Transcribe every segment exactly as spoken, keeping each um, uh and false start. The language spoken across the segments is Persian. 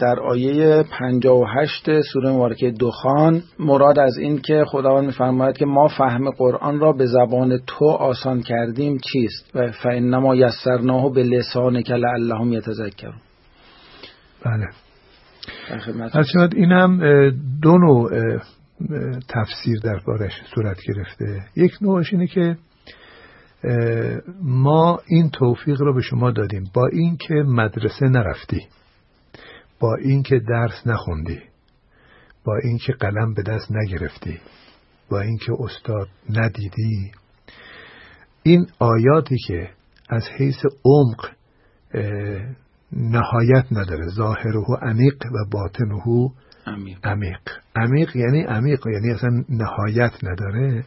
در آیه پنجاه و هشت سوره مبارکه دخان مراد از این که خداوند می‌فرماید که ما فهم قرآن را به زبان تو آسان کردیم چیست و فإنما یسرناه بلسانک لعلهم یتذکرون. بله. البته این هم دو نوع تفسیر دربارش صورت گرفته. یک نوعش اینه که ما این توفیق رو به شما دادیم با این که مدرسه نرفتی، با این که درس نخوندی، با این که قلم به دست نگرفتی، با این که استاد ندیدی، این آیاتی که از حیث عمق نهایت نداره، ظاهره عمیق و باطنه عمیق. عمیق عمیق یعنی عمیق یعنی اصلا نهایت نداره،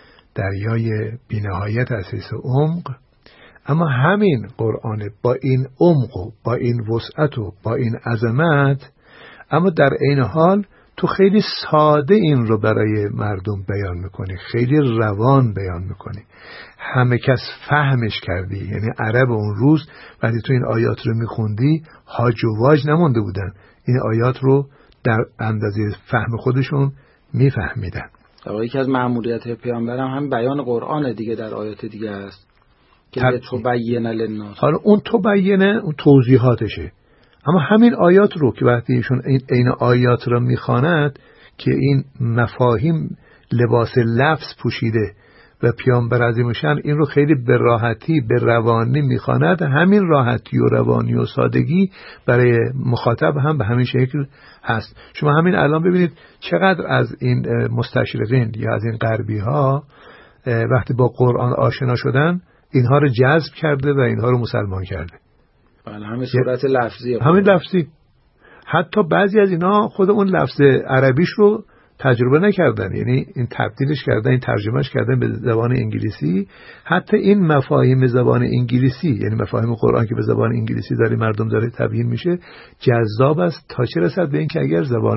دریای بی نهایت از حیث عمق. اما همین قرآن با این عمق و با این وسعت و با این عظمت، اما در عین حال تو خیلی ساده این رو برای مردم بیان میکنی، خیلی روان بیان میکنی، همه کس فهمش کردی. یعنی عرب اون روز وقتی تو این آیات رو میخوندی هاج و واج نمونده بودن، این آیات رو در اندازه فهم خودشون میفهمیدن. در یکی از مأموریت پیامبر هم هم بیان قرآن دیگه در آیات دیگه است که تو بیان للناس. حالا اون تو بیانه اون توضیحاتشه، اما همین آیات رو که وقتی ایشون این عین آیات رو میخواند که این مفاهیم لباس لفظ پوشیده و پیامبر عظیم‌الشأن این رو خیلی به راحتی به روانی میخواند، همین راحتی و روانی و سادگی برای مخاطب هم به همین شکل هست. شما همین الان ببینید چقدر از این مستشرقین یا از این غربی ها وقتی با قرآن آشنا شدن اینها رو جذب کرده و اینها رو مسلمان کرده. بله، همین صورت لفظی، همین لفظی. حتی بعضی از اینا خود اون لفظ عربیش رو تجربه نکردن، یعنی این تبدیلش کردن، این ترجمهش کردن به زبان انگلیسی. حتی این مفاهیم زبان انگلیسی، یعنی مفاهیم قرآن که به زبان انگلیسی داره مردم داره تبیین میشه، جذاب است تا چه رسد به این که اگر زبان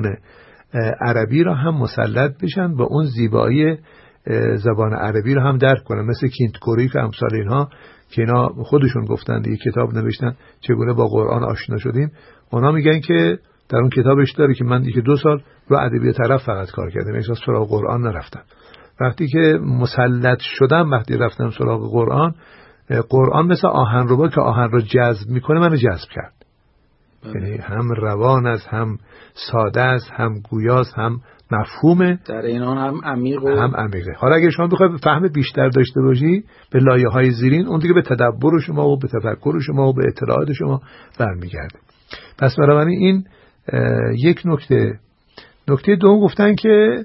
عربی را هم مسلط بشن با اون زیبایی زبان عربی رو هم درک کنن، مثل کینتکوریک و امثال اینها که اینا خودشون گفتن دیگه، کتاب نوشتن چگونه با قرآن آشنا شدیم. اونا میگن که در اون کتابش داره که من دیگه دو سال رو ادبیات عرب فقط کار کردم، احساس سراغ قرآن نرفتم. وقتی که مسلط شدم، وقتی رفتم سراغ قرآن، قرآن مثل آهنربا که آهن رو جذب میکنه منو جذب کرد. یعنی هم روان است، هم ساده است، هم گویاست، هم مفهومه، در این آن هم عمیق و هم عمیقه. حالا اگه شما بخواید فهم بیشتر داشته باشی به لایه‌های زیرین، اون دیگه به تدبر شما و به تفکر شما و به اطلاعات شما برمیگرده. پس بنابراین این یک نکته. نکته دوم گفتن که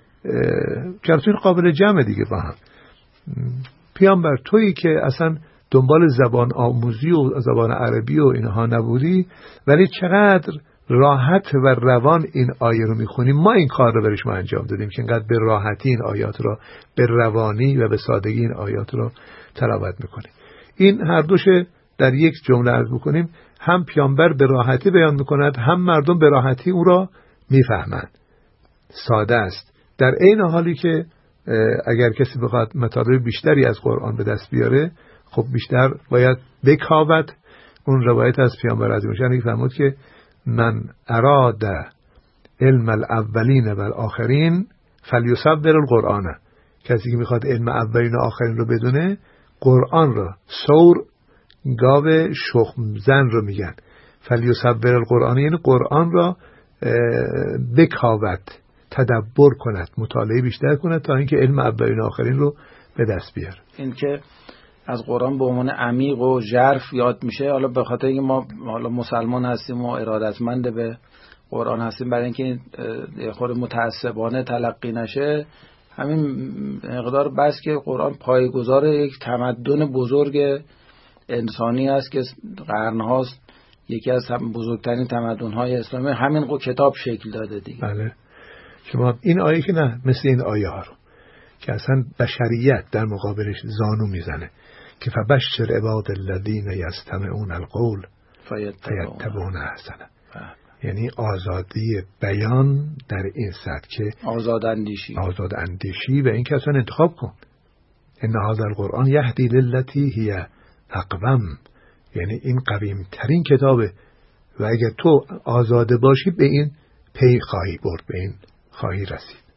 چرتون قابل جمع دیگه با هم. پیامبر تویی که اصلا دنبال زبان آموزی و زبان عربی و اینها نبودی، ولی چقدر راحت و روان این آیه رو میخونی. ما این کار رو برای شما انجام دادیم که اینقدر به راحتی این آیات رو، به روانی و به سادگی این آیات رو تلاوت میکنیم. این هر دوش در یک جمله عرض بکنیم، هم پیامبر به راحتی بیان میکند، هم مردم به راحتی او را میفهمند. ساده است، در عین حالی که اگر کسی بخواد مطالب بیشتری از قرآن به دست بیاره، خب بیشتر باید بکاود. اون روایت از پیامبر عظیم‌الشأن فرمود که من اراد علم الاولین و الاخرین فلیصبر القرآن. کسی که میخواد علم اولین و آخرین رو بدونه، قرآن رو، سور گاو شخم زن رو میگن، فلیصبر القرآن یعنی قرآن را بکاود، تدبر کند، مطالعه بیشتر کند تا اینکه علم اولین و آخرین رو به دست بیاره. این که از قرآن به عنوان عمیق و ژرف یاد میشه، حالا به خاطر اینکه ما حالا مسلمان هستیم و ارادتمند به قرآن هستیم، برای اینکه خود متعصبانه تلقی نشه، همین مقدار بس که قرآن پایه‌گذار یک تمدن بزرگ انسانی است که قرن‌هاست یکی از بزرگترین تمدن‌های اسلامی همین کتاب شکل داده دیگه. بله. شما این آیه که نه مثل این آیه ها رو که اصلا بشریت در مقابلش زانو میزنه که فبشر عباد الذین یستمعون القول فیتبعون احسنه، یعنی آزادی بیان در این سطح که آزاد اندیشی آزاد اندیشی و این که اصلا انتخاب کن. ان هذا القرآن یهدی للتی هی اقوم، یعنی این قویم ترین کتابه و اگر تو آزاده باشی به این پی خواهی برد، به این خواهی رسید.